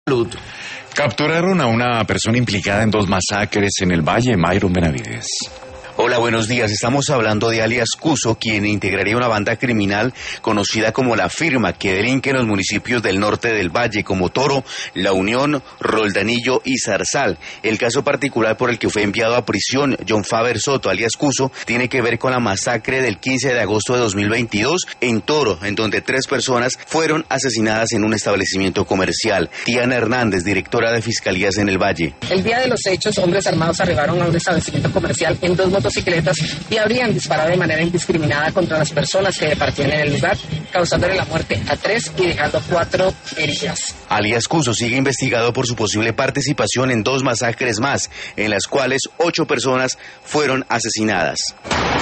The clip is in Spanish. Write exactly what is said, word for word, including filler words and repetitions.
Salud. Capturaron a una persona implicada en dos masacres en el Valle, Mayron Benavides. Hola, buenos días. Estamos hablando de alias Cuso, quien integraría una banda criminal conocida como La Firma, que delinque en los municipios del norte del Valle, como Toro, La Unión, Roldanillo y Zarzal. El caso particular por el que fue enviado a prisión John Faber Soto, alias Cuso, tiene que ver con la masacre del quince de agosto de dos mil veintidós en Toro, en donde tres personas fueron asesinadas en un establecimiento comercial. Tiana Hernández, directora de Fiscalías en el Valle. El día de los hechos, hombres armados arribaron a un establecimiento comercial en dos motocicletas y habrían disparado de manera indiscriminada contra las personas que departían en el lugar, causándole la muerte a tres y dejando cuatro heridas. Alias Cuso sigue investigado por su posible participación en dos masacres más, en las cuales ocho personas fueron asesinadas.